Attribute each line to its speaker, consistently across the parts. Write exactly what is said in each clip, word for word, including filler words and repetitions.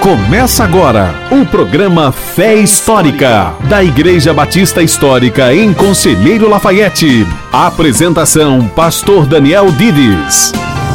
Speaker 1: Começa agora o programa Fé Histórica, da Igreja Batista Histórica em Conselheiro Lafaiete. Apresentação, Pastor Daniel Dides.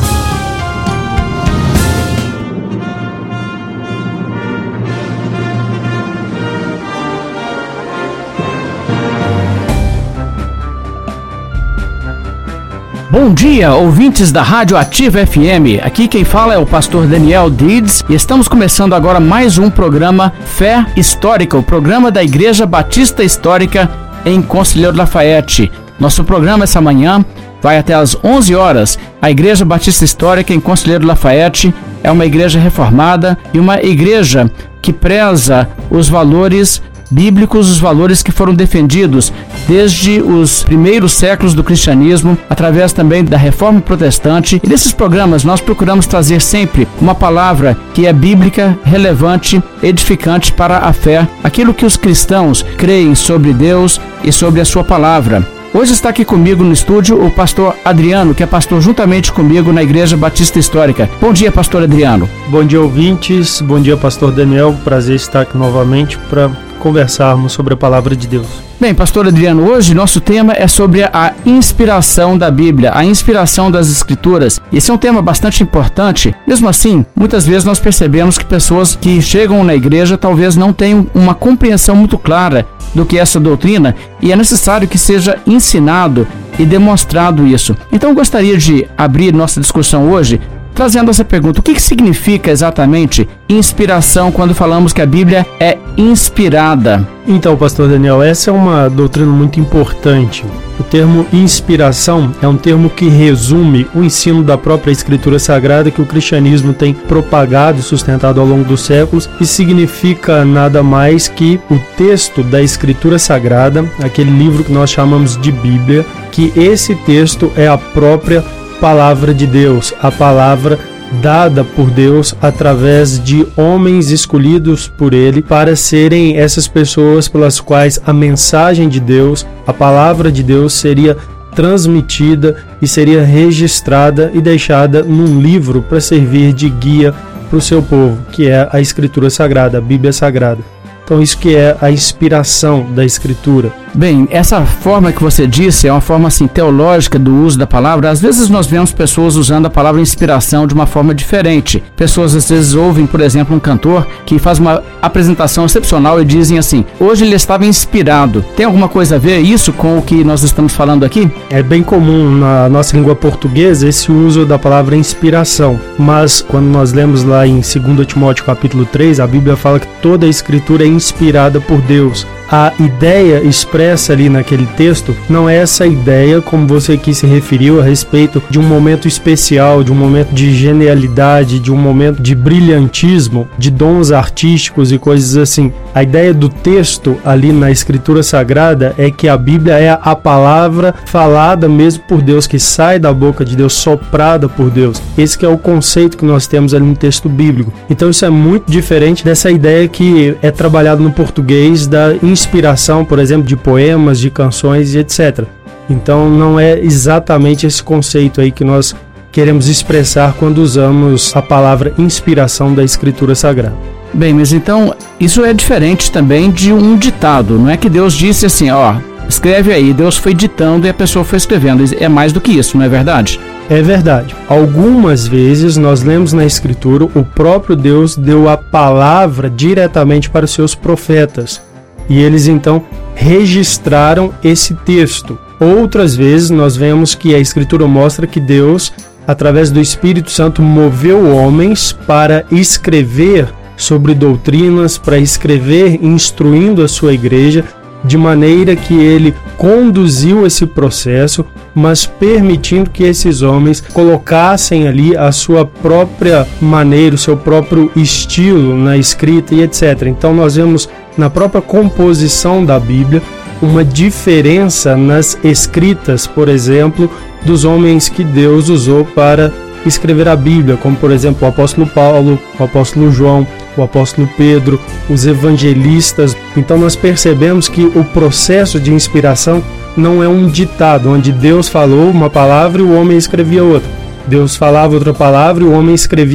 Speaker 2: Bom dia, ouvintes da Rádio Ativa F M. Aqui quem fala é o pastor Daniel Dides e estamos começando agora mais um programa Fé Histórica, o programa da Igreja Batista Histórica em Conselheiro Lafaiete. Nosso programa essa manhã vai até às onze horas. A Igreja Batista Histórica em Conselheiro Lafaiete é uma igreja reformada e uma igreja que preza os valores bíblicos, os valores que foram defendidos desde os primeiros séculos do cristianismo, através também da Reforma Protestante. E nesses programas nós procuramos trazer sempre uma palavra que é bíblica, relevante, edificante para a fé, aquilo que os cristãos creem sobre Deus e sobre a sua palavra. Hoje está aqui comigo no estúdio o pastor Adriano, que é pastor juntamente comigo na Igreja Batista Histórica. Bom dia, pastor Adriano.
Speaker 3: Bom dia, ouvintes. Bom dia, pastor Daniel. Prazer estar aqui novamente para conversarmos sobre a palavra de Deus.
Speaker 2: Bem, pastor Adriano, hoje nosso tema é sobre a inspiração da Bíblia, a inspiração das Escrituras. Esse é um tema bastante importante. Mesmo assim, muitas vezes nós percebemos que pessoas que chegam na igreja talvez não tenham uma compreensão muito clara do que é essa doutrina, e é necessário que seja ensinado e demonstrado isso. Então eu gostaria de abrir nossa discussão hoje trazendo essa pergunta: o que, que significa exatamente inspiração quando falamos que a Bíblia é inspirada?
Speaker 3: Então, pastor Daniel, essa é uma doutrina muito importante. O termo inspiração é um termo que resume o ensino da própria Escritura Sagrada que o cristianismo tem propagado e sustentado ao longo dos séculos, e significa nada mais que o texto da Escritura Sagrada, aquele livro que nós chamamos de Bíblia, que esse texto é a própria palavra de Deus, a palavra dada por Deus através de homens escolhidos por Ele para serem essas pessoas pelas quais a mensagem de Deus, a palavra de Deus seria transmitida e seria registrada e deixada num livro para servir de guia para o seu povo, que é a Escritura Sagrada, a Bíblia Sagrada. Então isso que é a inspiração da Escritura.
Speaker 2: Bem, essa forma que você disse é uma forma assim teológica do uso da palavra. Às vezes nós vemos pessoas usando a palavra inspiração de uma forma diferente. Pessoas às vezes ouvem, por exemplo, um cantor que faz uma apresentação excepcional e dizem assim: hoje ele estava inspirado. Tem alguma coisa a ver isso com o que nós estamos falando aqui?
Speaker 3: É bem comum na nossa língua portuguesa esse uso da palavra inspiração, mas quando nós lemos lá em dois Timóteo capítulo três, a Bíblia fala que toda a Escritura é inspirada por Deus. A ideia expressa ali naquele texto não é essa ideia, como você aqui se referiu, a respeito de um momento especial, de um momento de genialidade, de um momento de brilhantismo, de dons artísticos e coisas assim. A ideia do texto ali na Escritura Sagrada é que a Bíblia é a palavra falada mesmo por Deus, que sai da boca de Deus, soprada por Deus. Esse que é o conceito que nós temos ali no texto bíblico. Então isso é muito diferente dessa ideia que é trabalhada no português da inspiração, por exemplo, de poemas, de canções e etcétera. Então não é exatamente esse conceito aí que nós queremos expressar quando usamos a palavra inspiração da Escritura Sagrada.
Speaker 2: Bem, mas então isso é diferente também de um ditado. Não é que Deus disse assim, ó, escreve aí, Deus foi ditando e a pessoa foi escrevendo. É mais do que isso, não é verdade?
Speaker 3: É verdade. Algumas vezes nós lemos na Escritura, o próprio Deus deu a palavra diretamente para os seus profetas. E eles então registraram esse texto. Outras vezes nós vemos que a Escritura mostra que Deus, através do Espírito Santo, moveu homens para escrever sobre doutrinas, para escrever instruindo a sua igreja, de maneira que ele conduziu esse processo, mas permitindo que esses homens colocassem ali a sua própria maneira, o seu próprio estilo na escrita e etcétera. Então nós vemos na própria composição da Bíblia uma diferença nas escritas, por exemplo, dos homens que Deus usou para escrever a Bíblia, como por exemplo o apóstolo Paulo, o apóstolo João, o apóstolo Pedro, os evangelistas. Então nós percebemos que o processo de inspiração não é um ditado, onde Deus falou uma palavra e o homem escrevia outra. Deus falava outra palavra e o homem escrevia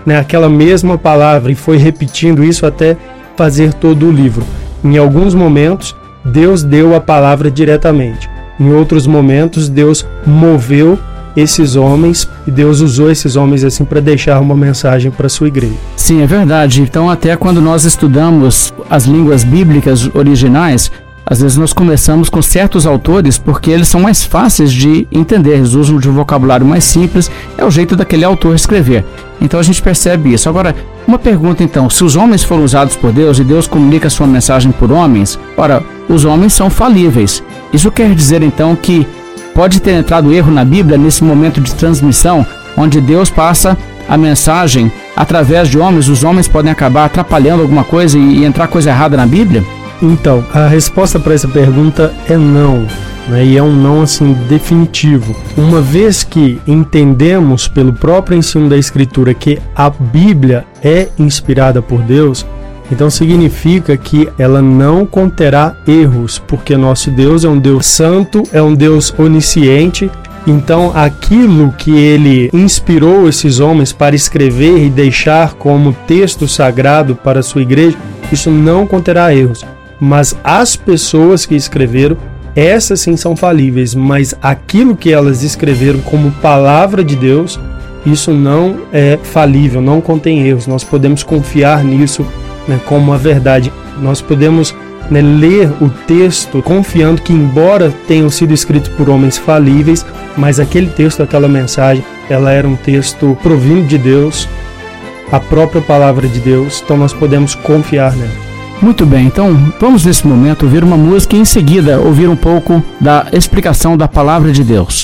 Speaker 3: né, aquela mesma palavra e foi repetindo isso até fazer todo o livro. Em alguns momentos, Deus deu a palavra diretamente. Em outros momentos, Deus moveu esses homens e Deus usou esses homens assim para deixar uma mensagem para a sua igreja.
Speaker 2: Sim, é verdade. Então, até quando nós estudamos as línguas bíblicas originais, às vezes nós começamos com certos autores porque eles são mais fáceis de entender, eles usam de um vocabulário mais simples, é o jeito daquele autor escrever. Então a gente percebe isso. Agora, uma pergunta então, se os homens foram usados por Deus e Deus comunica a sua mensagem por homens, ora, os homens são falíveis. Isso quer dizer então que pode ter entrado erro na Bíblia nesse momento de transmissão, onde Deus passa a mensagem através de homens, os homens podem acabar atrapalhando alguma coisa e, e entrar coisa errada na Bíblia?
Speaker 3: Então, a resposta para essa pergunta é não, né? E é um não assim definitivo. Uma vez que entendemos pelo próprio ensino da Escritura que a Bíblia é inspirada por Deus, então significa que ela não conterá erros, porque nosso Deus é um Deus santo, é um Deus onisciente. Então aquilo que ele inspirou esses homens para escrever e deixar como texto sagrado para a sua igreja, isso não conterá erros. Mas as pessoas que escreveram, essas sim são falíveis, mas aquilo que elas escreveram como palavra de Deus, isso não é falível, não contém erros. Nós podemos confiar nisso, né, como a verdade. Nós podemos, né, ler o texto confiando que, embora tenham sido escritos por homens falíveis, mas aquele texto, aquela mensagem, ela era um texto provindo de Deus, a própria palavra de Deus, então nós podemos confiar nela.
Speaker 2: Muito bem, então vamos nesse momento ouvir uma música e em seguida ouvir um pouco da explicação da palavra de Deus.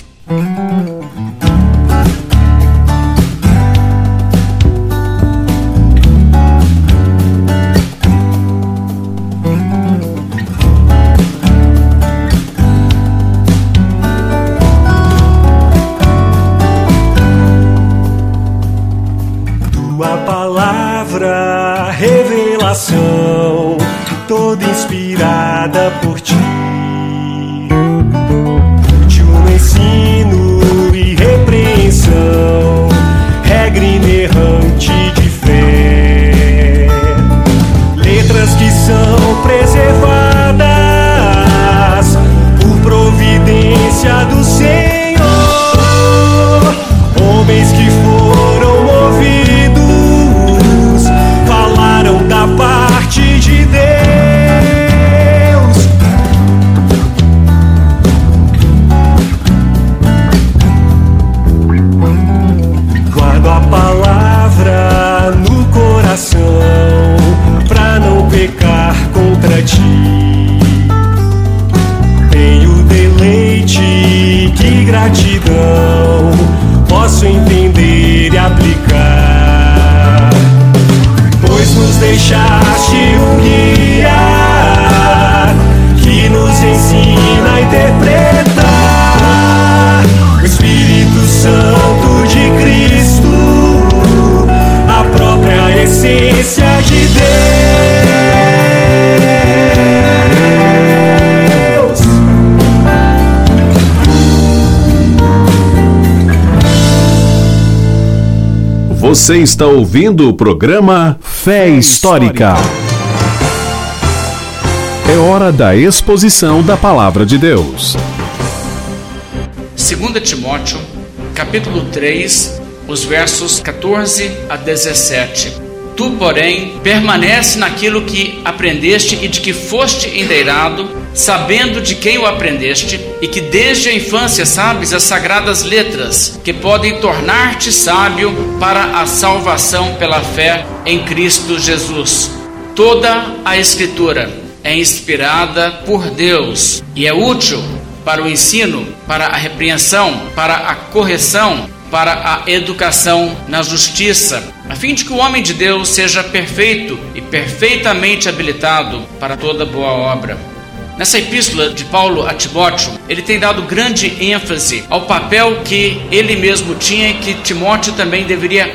Speaker 4: Tua palavra, revelação, toda inspirada por ti, de um ensino e repreensão, regra inerrante de fé, letras que são preservadas por providência do Senhor, homens que foram movidos, falaram da parte de Deus. Guardo a palavra no coração pra não pecar contra ti. Tenho deleite, que gratidão posso entender e aplicar, pois nos deixaste um guia que nos ensina a interpretar o Espírito Santo de Cristo, a própria essência de Deus.
Speaker 1: Você está ouvindo o programa Fé Histórica. É hora da exposição da Palavra de Deus.
Speaker 2: Segunda Timóteo, capítulo três, os versos quatorze a dezessete. Tu, porém, permanece naquilo que aprendeste e de que foste endeirado, sabendo de quem o aprendeste, e que desde a infância sabes as sagradas letras, que podem tornar-te sábio para a salvação pela fé em Cristo Jesus. Toda a Escritura é inspirada por Deus e é útil para o ensino, para a repreensão, para a correção, para a educação na justiça, a fim de que o homem de Deus seja perfeito e perfeitamente habilitado para toda boa obra. Nessa epístola de Paulo a Timóteo, ele tem dado grande ênfase ao papel que ele mesmo tinha e que Timóteo também deveria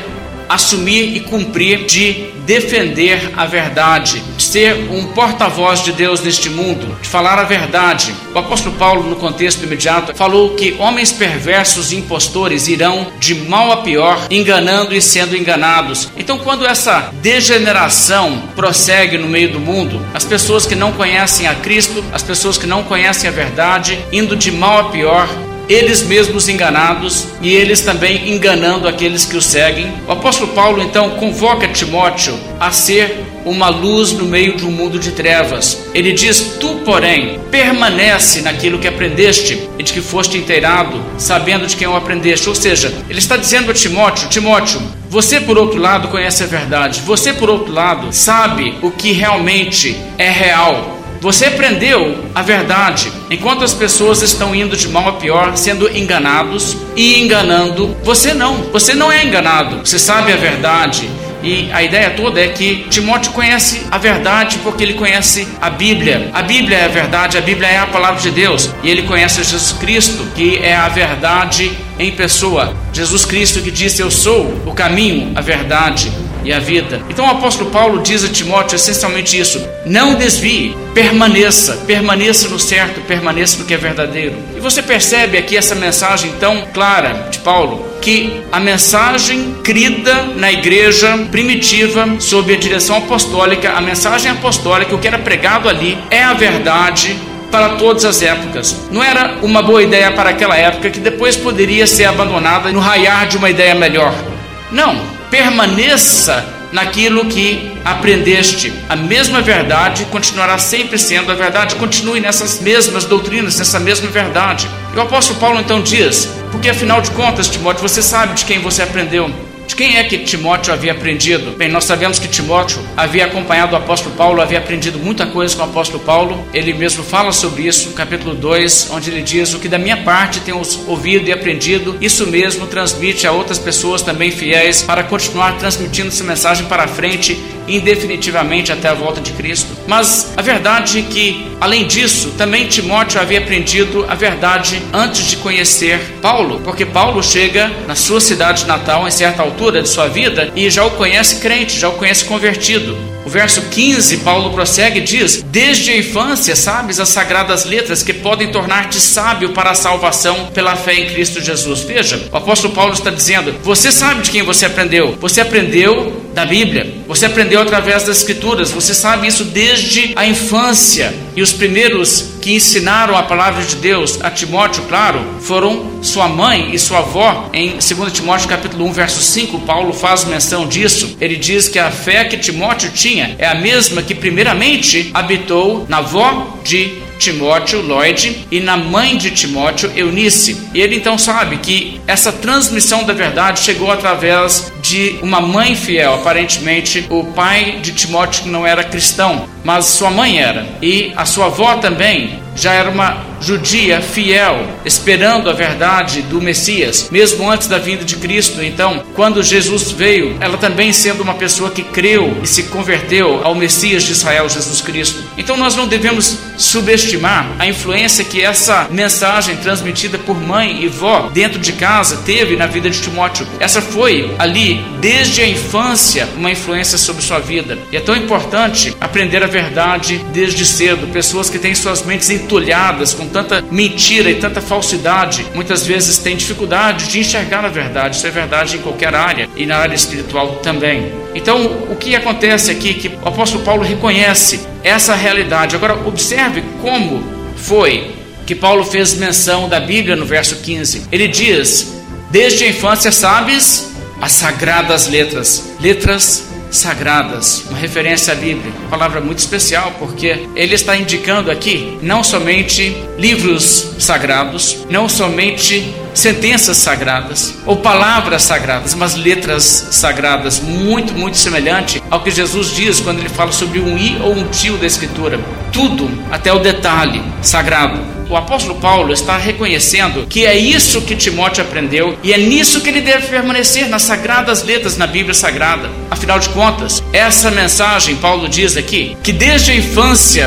Speaker 2: assumir e cumprir de defender a verdade, de ser um porta-voz de Deus neste mundo, de falar a verdade. O apóstolo Paulo, no contexto imediato, falou que homens perversos e impostores irão de mal a pior, enganando e sendo enganados. Então, quando essa degeneração prossegue no meio do mundo, as pessoas que não conhecem a Cristo, as pessoas que não conhecem a verdade, indo de mal a pior, eles mesmos enganados e eles também enganando aqueles que o seguem. O apóstolo Paulo então convoca Timóteo a ser uma luz no meio de um mundo de trevas. Ele diz: tu, porém, permanece naquilo que aprendeste e de que foste inteirado, sabendo de quem o aprendeste. Ou seja, ele está dizendo a Timóteo: Timóteo, você por outro lado conhece a verdade, você por outro lado sabe o que realmente é real. Você aprendeu a verdade, enquanto as pessoas estão indo de mal a pior, sendo enganados e enganando. Você não, você não é enganado, você sabe a verdade. E a ideia toda é que Timóteo conhece a verdade porque ele conhece a Bíblia. A Bíblia é a verdade, a Bíblia é a palavra de Deus. E ele conhece Jesus Cristo, que é a verdade em pessoa. Jesus Cristo que disse: eu sou o caminho, a verdade e a vida. Então o apóstolo Paulo diz a Timóteo essencialmente isso: não desvie, permaneça, permaneça no certo, permaneça no que é verdadeiro. E você percebe aqui essa mensagem tão clara de Paulo, que a mensagem crida na igreja primitiva, sob a direção apostólica, a mensagem apostólica, o que era pregado ali, é a verdade para todas as épocas. Não era uma boa ideia para aquela época que depois poderia ser abandonada no raiar de uma ideia melhor. Não, permaneça naquilo que aprendeste. A mesma verdade continuará sempre sendo a verdade. Continue nessas mesmas doutrinas, nessa mesma verdade. E o apóstolo Paulo então diz: porque afinal de contas, Timóteo, você sabe de quem você aprendeu. De quem é que Timóteo havia aprendido? Bem, nós sabemos que Timóteo havia acompanhado o apóstolo Paulo, havia aprendido muita coisa com o apóstolo Paulo. Ele mesmo fala sobre isso no capítulo dois, onde ele diz: o que da minha parte tenho ouvido e aprendido, isso mesmo transmite a outras pessoas também fiéis, para continuar transmitindo essa mensagem para frente, indefinitivamente até a volta de Cristo. Mas a verdade é que, além disso, também Timóteo havia aprendido a verdade antes de conhecer Paulo, porque Paulo chega na sua cidade natal em certa altura de sua vida e já o conhece crente, já o conhece convertido. O verso quinze, Paulo prossegue e diz: desde a infância sabes as sagradas letras que podem tornar-te sábio para a salvação pela fé em Cristo Jesus. Veja, o apóstolo Paulo está dizendo: você sabe de quem você aprendeu. Você aprendeu da Bíblia, você aprendeu através das Escrituras, você sabe isso desde a infância. E os primeiros que ensinaram a palavra de Deus a Timóteo, claro, foram sua mãe e sua avó. Em dois Timóteo capítulo um, verso cinco, Paulo faz menção disso. Ele diz que a fé que Timóteo tinha é a mesma que primeiramente habitou na avó de Timóteo, Lloyd, e na mãe de Timóteo, Eunice. E ele então sabe que essa transmissão da verdade chegou através de uma mãe fiel. Aparentemente o pai de Timóteo não era cristão, mas sua mãe era, e a sua avó também já era uma judia fiel, esperando a verdade do Messias, mesmo antes da vinda de Cristo. Então, quando Jesus veio, ela também sendo uma pessoa que creu e se converteu ao Messias de Israel, Jesus Cristo. Então nós não devemos subestimar a influência que essa mensagem transmitida por mãe e vó dentro de casa teve na vida de Timóteo. Essa foi ali, desde a infância, uma influência sobre sua vida. E é tão importante aprender a verdade desde cedo. Pessoas que têm suas mentes entulhadas com tanta mentira e tanta falsidade, muitas vezes têm dificuldade de enxergar a verdade. Isso é verdade em qualquer área, e na área espiritual também. Então, o que acontece aqui, que o apóstolo Paulo reconhece essa realidade. Agora, observe como foi que Paulo fez menção da Bíblia no verso quinze. Ele diz: desde a infância sabes as sagradas letras, letras sagradas, uma referência à Bíblia, uma palavra muito especial, porque ele está indicando aqui não somente livros sagrados, não somente sentenças sagradas ou palavras sagradas, mas letras sagradas, muito, muito semelhante ao que Jesus diz quando ele fala sobre um i ou um tio da Escritura, tudo até o detalhe sagrado. O apóstolo Paulo está reconhecendo que é isso que Timóteo aprendeu e é nisso que ele deve permanecer, nas sagradas letras, na Bíblia Sagrada. Afinal de contas, essa mensagem, Paulo diz aqui, que desde a infância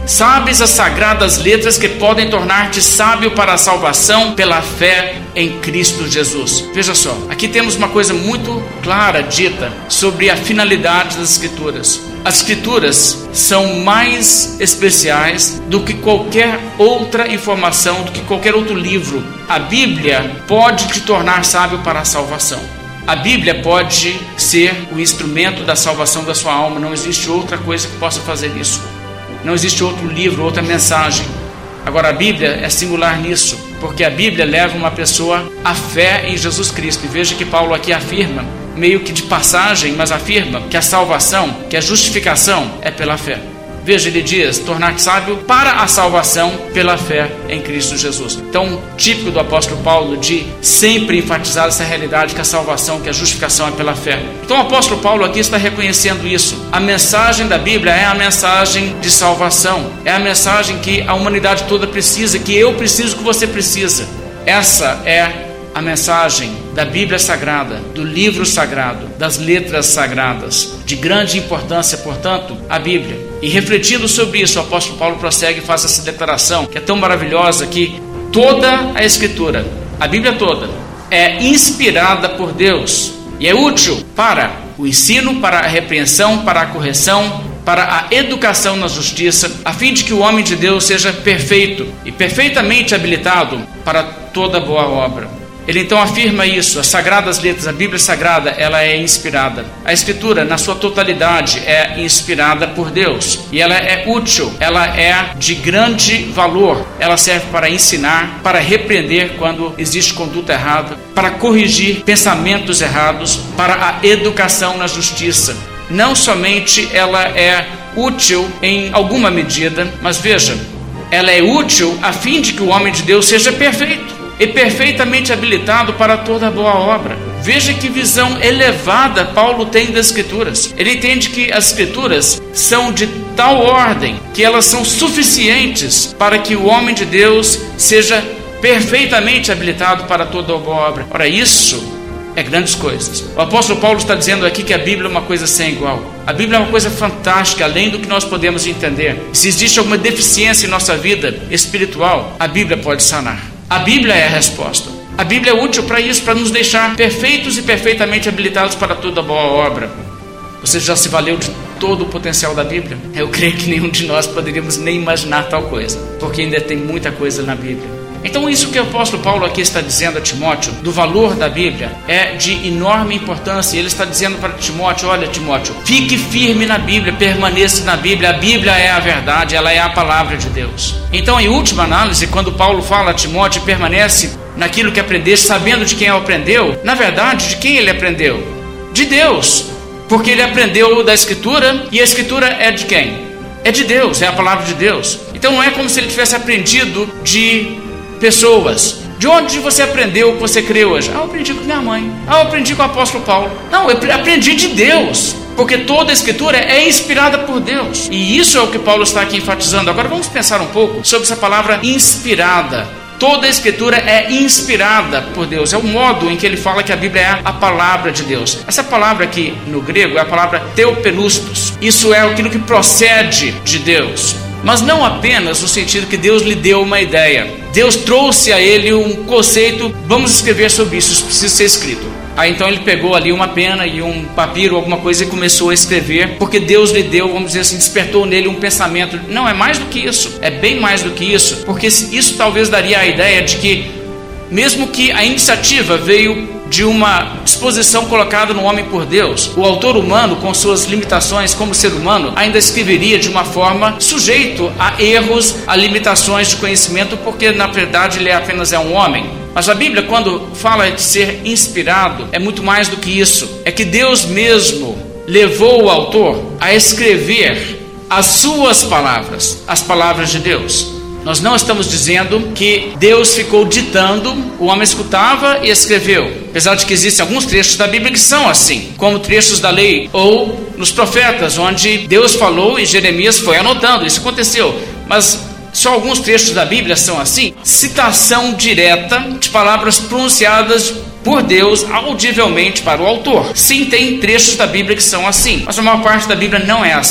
Speaker 2: Sabes as sagradas letras que podem tornar-te sábio para a salvação pela fé em Cristo Jesus. Veja só, aqui temos uma coisa muito clara dita sobre a finalidade das Escrituras. As Escrituras são mais especiais do que qualquer outra informação, do que qualquer outro livro. A Bíblia pode te tornar sábio para a salvação. A Bíblia pode ser o instrumento da salvação da sua alma. Não existe outra coisa que possa fazer isso. Não existe outro livro, outra mensagem. Agora, a Bíblia é singular nisso, porque a Bíblia leva uma pessoa à fé em Jesus Cristo. E veja que Paulo aqui afirma, meio que de passagem, mas afirma que a salvação, que a justificação é pela fé. Veja, ele diz, tornar-te sábio para a salvação pela fé em Cristo Jesus. Então, típico do apóstolo Paulo de sempre enfatizar essa realidade que a salvação, que a justificação é pela fé. Então, o apóstolo Paulo aqui está reconhecendo isso. A mensagem da Bíblia é a mensagem de salvação. É a mensagem que a humanidade toda precisa, que eu preciso, que você precisa. Essa é a mensagem da Bíblia Sagrada, do livro sagrado, das letras sagradas, de grande importância, portanto, a Bíblia. E refletindo sobre isso, o apóstolo Paulo prossegue e faz essa declaração, que é tão maravilhosa, que toda a Escritura, a Bíblia toda, é inspirada por Deus e é útil para o ensino, para a repreensão, para a correção, para a educação na justiça, a fim de que o homem de Deus seja perfeito e perfeitamente habilitado para toda boa obra. Ele então afirma isso, as sagradas letras, a Bíblia Sagrada, ela é inspirada. A Escritura, na sua totalidade, é inspirada por Deus. E ela é útil, ela é de grande valor. Ela serve para ensinar, para repreender quando existe conduta errada, para corrigir pensamentos errados, para a educação na justiça. Não somente ela é útil em alguma medida, mas veja, ela é útil a fim de que o homem de Deus seja perfeito e perfeitamente habilitado para toda boa obra. Veja que visão elevada Paulo tem das Escrituras. Ele entende que as Escrituras são de tal ordem que elas são suficientes para que o homem de Deus seja perfeitamente habilitado para toda boa obra. Ora, isso é grandes coisas. O apóstolo Paulo está dizendo aqui que a Bíblia é uma coisa sem igual. A Bíblia é uma coisa fantástica, além do que nós podemos entender. Se existe alguma deficiência em nossa vida espiritual, a Bíblia pode sanar. A Bíblia é a resposta. A Bíblia é útil para isso, para nos deixar perfeitos e perfeitamente habilitados para toda boa obra. Você já se valeu de todo o potencial da Bíblia? Eu creio que nenhum de nós poderíamos nem imaginar tal coisa, porque ainda tem muita coisa na Bíblia. Então isso que o apóstolo Paulo aqui está dizendo a Timóteo, do valor da Bíblia, é de enorme importância. Ele está dizendo para Timóteo, olha Timóteo, fique firme na Bíblia, permaneça na Bíblia. A Bíblia é a verdade, ela é a palavra de Deus. Então, em última análise, quando Paulo fala a Timóteo, permanece naquilo que aprendeste, sabendo de quem aprendeu, na verdade, de quem ele aprendeu? De Deus, porque ele aprendeu da Escritura, e a Escritura é de quem? É de Deus, é a palavra de Deus. Então não é como se ele tivesse aprendido de pessoas. De onde você aprendeu o que você crê hoje? Ah, eu aprendi com minha mãe. Ah, eu aprendi com o apóstolo Paulo. Não, eu aprendi de Deus, porque toda a Escritura é inspirada por Deus. E isso é o que Paulo está aqui enfatizando. Agora vamos pensar um pouco sobre essa palavra inspirada. Toda a Escritura é inspirada por Deus. É o modo em que ele fala que a Bíblia é a palavra de Deus. Essa palavra aqui no grego é a palavra theopneustos. Isso é aquilo que procede de Deus. Mas não apenas no sentido que Deus lhe deu uma ideia. Deus trouxe a ele um conceito, vamos escrever sobre isso, isso precisa ser escrito. Aí então ele pegou ali uma pena e um papiro, alguma coisa, e começou a escrever, porque Deus lhe deu, vamos dizer assim, despertou nele um pensamento. Não, é mais do que isso, é bem mais do que isso, porque isso talvez daria a ideia de que, mesmo que a iniciativa veio de uma disposição colocada no homem por Deus, o autor humano, com suas limitações como ser humano, ainda escreveria de uma forma sujeito a erros, a limitações de conhecimento, porque na verdade ele apenas é um homem. Mas a Bíblia, quando fala de ser inspirado, é muito mais do que isso. É que Deus mesmo levou o autor a escrever as suas palavras, as palavras de Deus. Nós não estamos dizendo que Deus ficou ditando, o homem escutava e escreveu. Apesar de que existem alguns trechos da Bíblia que são assim, como trechos da lei ou nos profetas, onde Deus falou e Jeremias foi anotando. Isso aconteceu, mas só alguns trechos da Bíblia são assim. Citação direta de palavras pronunciadas por Deus audivelmente para o autor. Sim, tem trechos da Bíblia que são assim, mas a maior parte da Bíblia não é assim.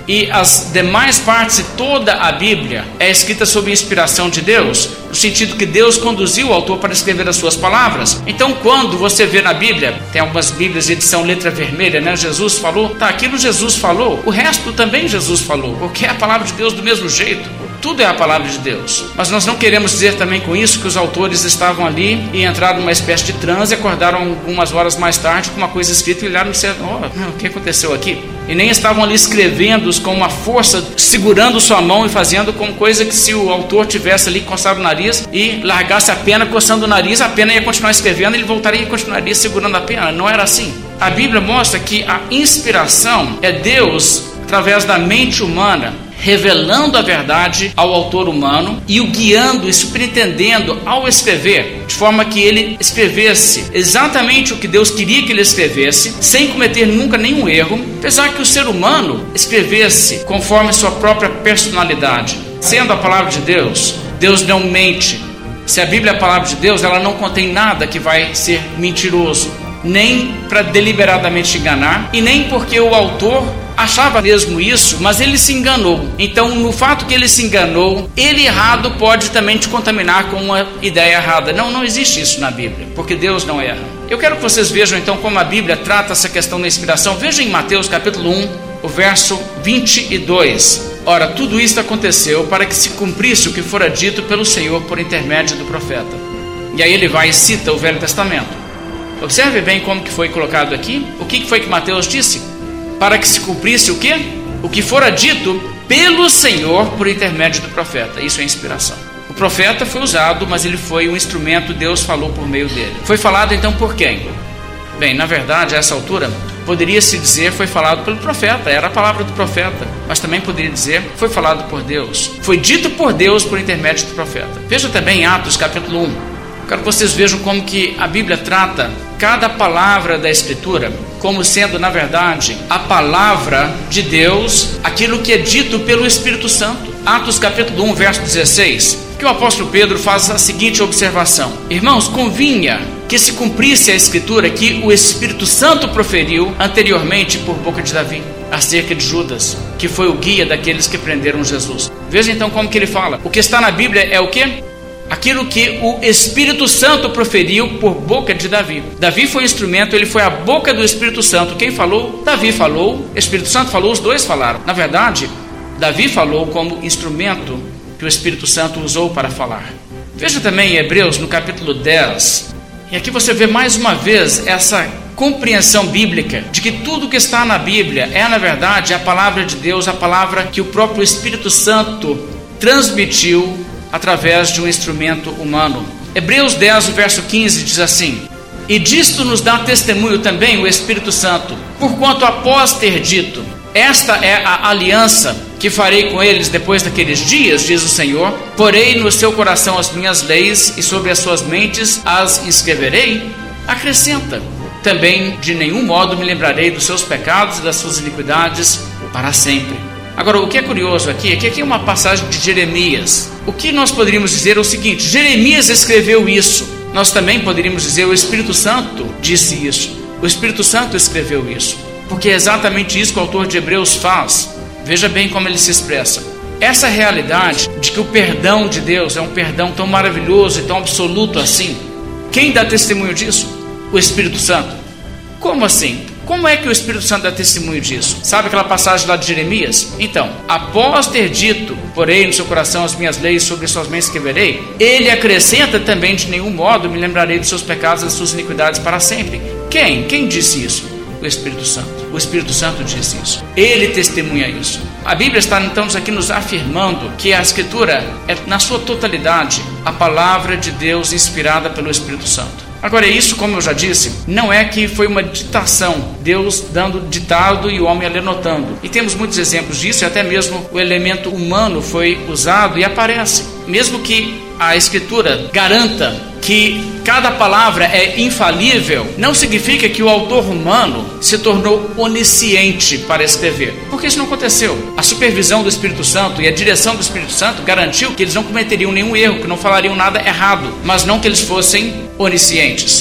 Speaker 2: e as demais partes e toda a Bíblia é escrita sob inspiração de Deus, no sentido que Deus conduziu o autor para escrever as suas palavras. Então, quando você vê na Bíblia, tem algumas Bíblias de edição letra vermelha, né? Jesus falou, tá, aquilo Jesus falou, o resto também Jesus falou, porque é a palavra de Deus do mesmo jeito. Tudo é a palavra de Deus. Mas nós não queremos dizer também com isso que os autores estavam ali e entraram numa espécie de transe e acordaram algumas horas mais tarde com uma coisa escrita e olharam e disseram, oh, o que aconteceu aqui? E nem estavam ali escrevendo com uma força, segurando sua mão e fazendo como coisa que se o autor tivesse ali coçado o nariz e largasse a pena coçando o nariz, a pena ia continuar escrevendo, ele voltaria e continuaria segurando a pena. Não era assim. A Bíblia mostra que a inspiração é Deus, através da mente humana, revelando a verdade ao autor humano e o guiando e superintendendo ao escrever, de forma que ele escrevesse exatamente o que Deus queria que ele escrevesse, sem cometer nunca nenhum erro, apesar que o ser humano escrevesse conforme sua própria personalidade. Sendo a palavra de Deus, Deus não mente. Se a Bíblia é a palavra de Deus, ela não contém nada que vai ser mentiroso, nem para deliberadamente enganar, e nem porque o autor achava mesmo isso, mas ele se enganou. Então, no fato que ele se enganou, ele errado pode também te contaminar com uma ideia errada. Não, não existe isso na Bíblia, porque Deus não erra. Eu quero que vocês vejam então como a Bíblia trata essa questão da inspiração. Vejam em Mateus capítulo um, o verso vinte e dois. Ora, tudo isto aconteceu para que se cumprisse o que fora dito pelo Senhor por intermédio do profeta. E aí ele vai e cita o Velho Testamento. Observe bem como que foi colocado aqui. O que foi que Mateus disse? Para que se cumprisse o quê? O que fora dito pelo Senhor por intermédio do profeta. Isso é inspiração. O profeta foi usado, mas ele foi um instrumento, Deus falou por meio dele. Foi falado então por quem? Bem, na verdade, a essa altura, poderia-se dizer foi falado pelo profeta, era a palavra do profeta, mas também poderia dizer foi falado por Deus. Foi dito por Deus por intermédio do profeta. Veja também em Atos capítulo um. Quero que vocês vejam como que a Bíblia trata cada palavra da Escritura como sendo, na verdade, a palavra de Deus, aquilo que é dito pelo Espírito Santo. Atos capítulo um, verso dezesseis, que o apóstolo Pedro faz a seguinte observação: irmãos, convinha que se cumprisse a Escritura que o Espírito Santo proferiu anteriormente por boca de Davi, acerca de Judas, que foi o guia daqueles que prenderam Jesus. Veja então como que ele fala. O que está na Bíblia é o quê? Aquilo que o Espírito Santo proferiu por boca de Davi. Davi foi o instrumento, ele foi a boca do Espírito Santo. Quem falou? Davi falou, Espírito Santo falou, os dois falaram. Na verdade, Davi falou como instrumento que o Espírito Santo usou para falar. Veja também em Hebreus, no capítulo dez, e aqui você vê mais uma vez essa compreensão bíblica de que tudo que está na Bíblia é, na verdade, a palavra de Deus, a palavra que o próprio Espírito Santo transmitiu através de um instrumento humano. Hebreus dez, o verso quinze diz assim: e disto nos dá testemunho também o Espírito Santo, porquanto após ter dito, esta é a aliança que farei com eles depois daqueles dias, diz o Senhor, porei no seu coração as minhas leis e sobre as suas mentes as escreverei, acrescenta, também de nenhum modo me lembrarei dos seus pecados e das suas iniquidades para sempre. Agora, o que é curioso aqui é que aqui é uma passagem de Jeremias. O que nós poderíamos dizer é o seguinte: Jeremias escreveu isso. Nós também poderíamos dizer o Espírito Santo disse isso. O Espírito Santo escreveu isso, porque é exatamente isso que o autor de Hebreus faz. Veja bem como ele se expressa. Essa realidade de que o perdão de Deus é um perdão tão maravilhoso e tão absoluto assim, quem dá testemunho disso? O Espírito Santo. Como assim? Como é que o Espírito Santo dá testemunho disso? Sabe aquela passagem lá de Jeremias? Então, após ter dito, porém no seu coração as minhas leis, sobre suas mentes escreverei, ele acrescenta também, de nenhum modo me lembrarei dos seus pecados e das suas iniquidades para sempre. Quem? Quem disse isso? O Espírito Santo. O Espírito Santo disse isso. Ele testemunha isso. A Bíblia está então aqui nos afirmando que a Escritura é, na sua totalidade, a palavra de Deus inspirada pelo Espírito Santo. Agora, isso, como eu já disse, não é que foi uma ditação, Deus dando ditado e o homem ali anotando. E temos muitos exemplos disso, e até mesmo o elemento humano foi usado e aparece. Mesmo que a Escritura garanta que cada palavra é infalível, não significa que o autor humano se tornou onisciente para escrever, porque isso não aconteceu. A supervisão do Espírito Santo e a direção do Espírito Santo garantiu que eles não cometeriam nenhum erro, que não falariam nada errado, mas não que eles fossem oniscientes.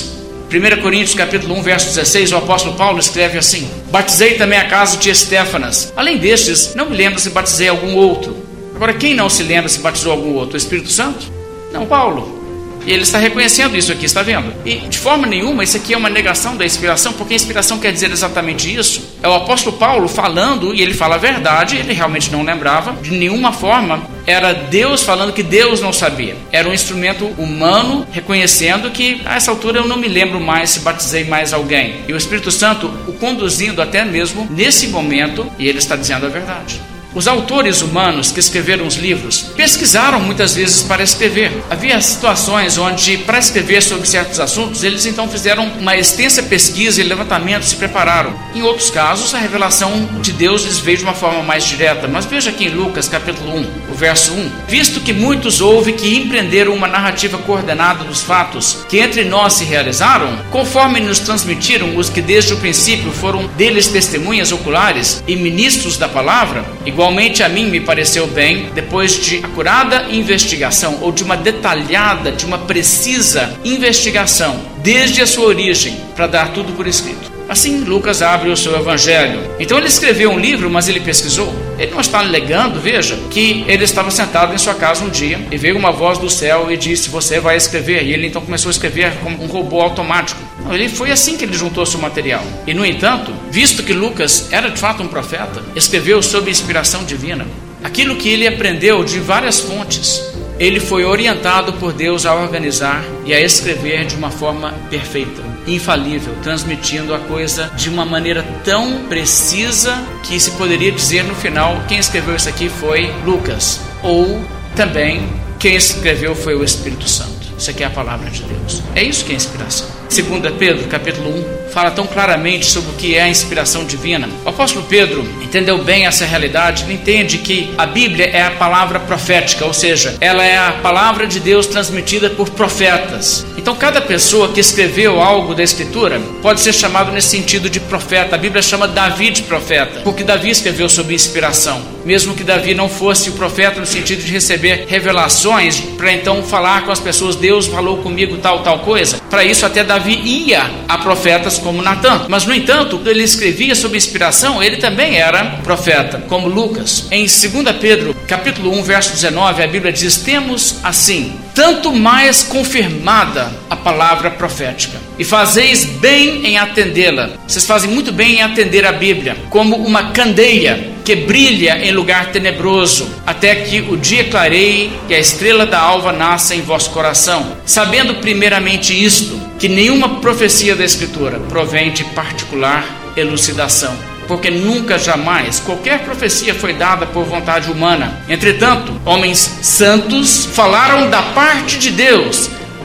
Speaker 2: primeira Coríntios capítulo um, verso dezesseis, o apóstolo Paulo escreve assim: batizei também a casa de Estéfanas. Além destes, não me lembro se batizei algum outro. Agora, quem não se lembra se batizou algum outro? O Espírito Santo? Não, Paulo. E ele está reconhecendo isso aqui, está vendo? E de forma nenhuma isso aqui é uma negação da inspiração, porque a inspiração quer dizer exatamente isso. É o apóstolo Paulo falando, e ele fala a verdade, ele realmente não lembrava, de nenhuma forma era Deus falando que Deus não sabia. Era um instrumento humano reconhecendo que a essa altura eu não me lembro mais se batizei mais alguém. E o Espírito Santo o conduzindo até mesmo nesse momento, e ele está dizendo a verdade. Os autores humanos que escreveram os livros pesquisaram muitas vezes para escrever. Havia situações onde, para escrever sobre certos assuntos, eles então fizeram uma extensa pesquisa e levantamento, se prepararam. Em outros casos, a revelação de Deus lhes veio de uma forma mais direta. Mas veja aqui em Lucas capítulo um, o verso um: visto que muitos houve que empreenderam uma narrativa coordenada dos fatos que entre nós se realizaram, conforme nos transmitiram os que desde o princípio foram deles testemunhas oculares e ministros da palavra, igualmente a mim me pareceu bem, depois de acurada investigação, ou de uma detalhada, de uma precisa investigação, desde a sua origem, para dar tudo por escrito. Assim, Lucas abre o seu evangelho. Então ele escreveu um livro, mas ele pesquisou. Ele não está alegando, veja, que ele estava sentado em sua casa um dia e veio uma voz do céu e disse: você vai escrever. E ele então começou a escrever como um robô automático. Não, ele foi assim que ele juntou seu material. E no entanto, visto que Lucas era de fato um profeta, escreveu sob inspiração divina. Aquilo que ele aprendeu de várias fontes, ele foi orientado por Deus a organizar e a escrever de uma forma perfeita, infalível, transmitindo a coisa de uma maneira tão precisa que se poderia dizer no final: quem escreveu isso aqui foi Lucas, ou também quem escreveu foi o Espírito Santo. Isso aqui é a palavra de Deus. É isso que é inspiração. Segunda Pedro, capítulo um, fala tão claramente sobre o que é a inspiração divina. O apóstolo Pedro entendeu bem essa realidade. Ele entende que a Bíblia é a palavra profética, ou seja, ela é a palavra de Deus transmitida por profetas. Então, cada pessoa que escreveu algo da Escritura pode ser chamado nesse sentido de profeta. A Bíblia chama Davi de profeta, porque Davi escreveu sob inspiração. Mesmo que Davi não fosse o profeta no sentido de receber revelações para então falar com as pessoas: Deus falou comigo tal, tal coisa. Para isso até Davi ia a profetas como Natã. Mas no entanto, quando ele escrevia sob inspiração, ele também era profeta, como Lucas. Em segunda Pedro, capítulo um, verso dezenove, a Bíblia diz: temos assim tanto mais confirmada a palavra profética, e fazeis bem em atendê-la. Vocês fazem muito bem em atender a Bíblia, como uma candeia que brilha em lugar tenebroso, até que o dia clareie e a estrela da alva nasça em vosso coração, sabendo primeiramente isto, que nenhuma profecia da Escritura provém de particular elucidação, porque nunca jamais qualquer profecia foi dada por vontade humana. Entretanto, homens santos falaram da parte de Deus,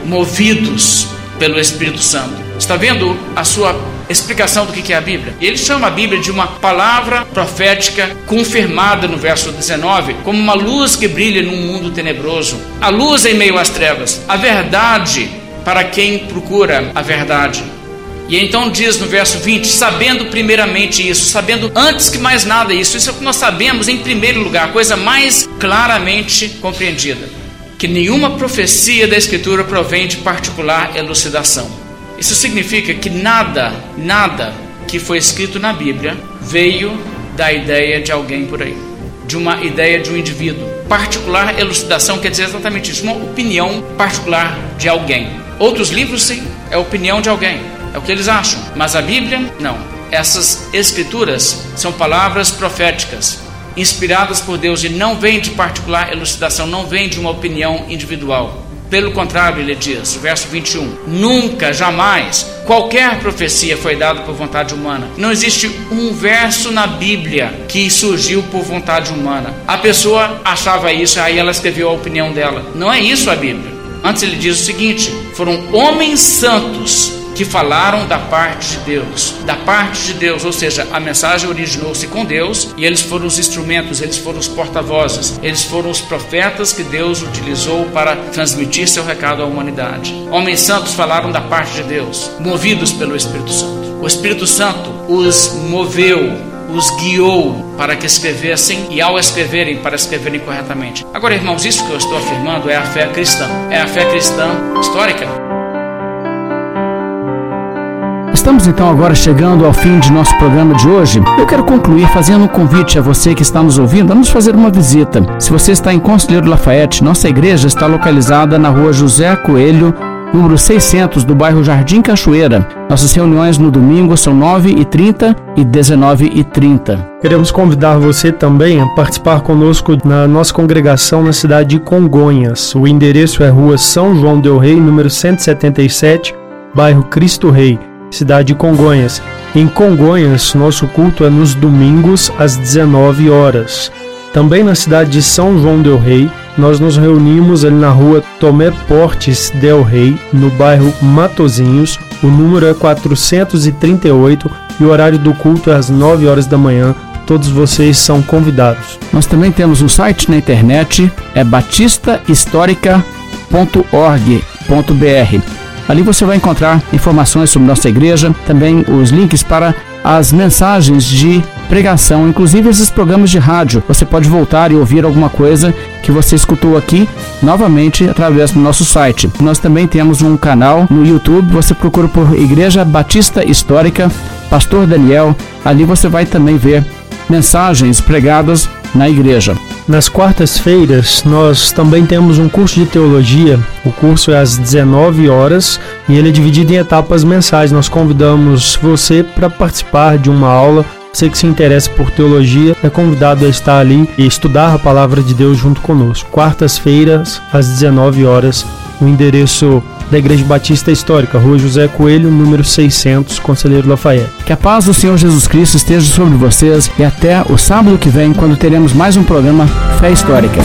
Speaker 2: movidos pelo Espírito Santo. Está vendo a sua explicação do que é a Bíblia? Ele chama a Bíblia de uma palavra profética confirmada no verso dezenove, como uma luz que brilha num mundo tenebroso. A luz em meio às trevas. A verdade para quem procura a verdade. E então diz no verso vinte: sabendo primeiramente isso, sabendo antes que mais nada isso, isso é o que nós sabemos em primeiro lugar, a coisa mais claramente compreendida, que nenhuma profecia da Escritura provém de particular elucidação. Isso significa que nada, nada que foi escrito na Bíblia veio da ideia de alguém por aí, de uma ideia de um indivíduo. Particular elucidação quer dizer exatamente isso, uma opinião particular de alguém. Outros livros, sim, é a opinião de alguém, é o que eles acham, mas a Bíblia, não. Essas escrituras são palavras proféticas, inspiradas por Deus, e não vêm de particular elucidação, não vêm de uma opinião individual. Pelo contrário, ele diz, verso vinte e um: nunca, jamais, qualquer profecia foi dada por vontade humana. Não existe um verso na Bíblia que surgiu por vontade humana. A pessoa achava isso, aí ela escreveu a opinião dela. Não é isso a Bíblia. Antes ele diz o seguinte: foram homens santos que falaram da parte de Deus, da parte de Deus, ou seja, a mensagem originou-se com Deus e eles foram os instrumentos, eles foram os porta-vozes, eles foram os profetas que Deus utilizou para transmitir seu recado à humanidade. Homens santos falaram da parte de Deus, movidos pelo Espírito Santo. O Espírito Santo os moveu, os guiou para que escrevessem, e ao escreverem, para escreverem corretamente. Agora, irmãos, isso que eu estou afirmando é a fé cristã, é a fé cristã histórica. Estamos então agora chegando ao fim de nosso programa de hoje. Eu quero concluir fazendo um convite a você que está nos ouvindo a nos fazer uma visita. Se você está em Conselheiro Lafayette, nossa igreja está localizada na rua José Coelho, número seiscentos, do bairro Jardim Cachoeira. Nossas reuniões no domingo são nove e trinta e dezenove e trinta.
Speaker 3: Queremos convidar você também a participar conosco na nossa congregação na cidade de Congonhas. O endereço é Rua São João del Rei, número cento e setenta e sete, bairro Cristo Rei, cidade de Congonhas. Em Congonhas, nosso culto é nos domingos às dezenove horas. Também na cidade de São João del Rei, nós nos reunimos ali na rua Tomé Portes del Rei, no bairro Matozinhos. O número é quatrocentos e trinta e oito e o horário do culto é às nove horas da manhã. Todos vocês são convidados.
Speaker 2: Nós também temos um site na internet, é batista histórica ponto org ponto br. Ali você vai encontrar informações sobre nossa igreja, também os links para as mensagens de pregação, inclusive esses programas de rádio. Você pode voltar e ouvir alguma coisa que você escutou aqui novamente através do nosso site. Nós também temos um canal no YouTube, você procura por Igreja Batista Histórica, Pastor Daniel. Ali você vai também ver mensagens pregadas na igreja.
Speaker 3: Nas quartas-feiras, nós também temos um curso de teologia. O curso é às dezenove horas e ele é dividido em etapas mensais. Nós convidamos você para participar de uma aula. Você que se interessa por teologia é convidado a estar ali e estudar a palavra de Deus junto conosco. Quartas-feiras, às dezenove horas, o endereço da Igreja Batista Histórica, Rua José Coelho, número seiscentos, Conselheiro Lafayette.
Speaker 2: Que a paz do Senhor Jesus Cristo esteja sobre vocês e até o sábado que vem, quando teremos mais um programa Fé Histórica.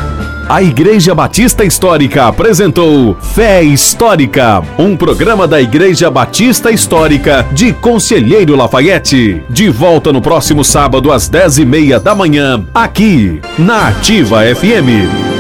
Speaker 1: A Igreja Batista Histórica apresentou Fé Histórica, um programa da Igreja Batista Histórica de Conselheiro Lafayette. De volta no próximo sábado às dez e meia da manhã, aqui na Ativa F M.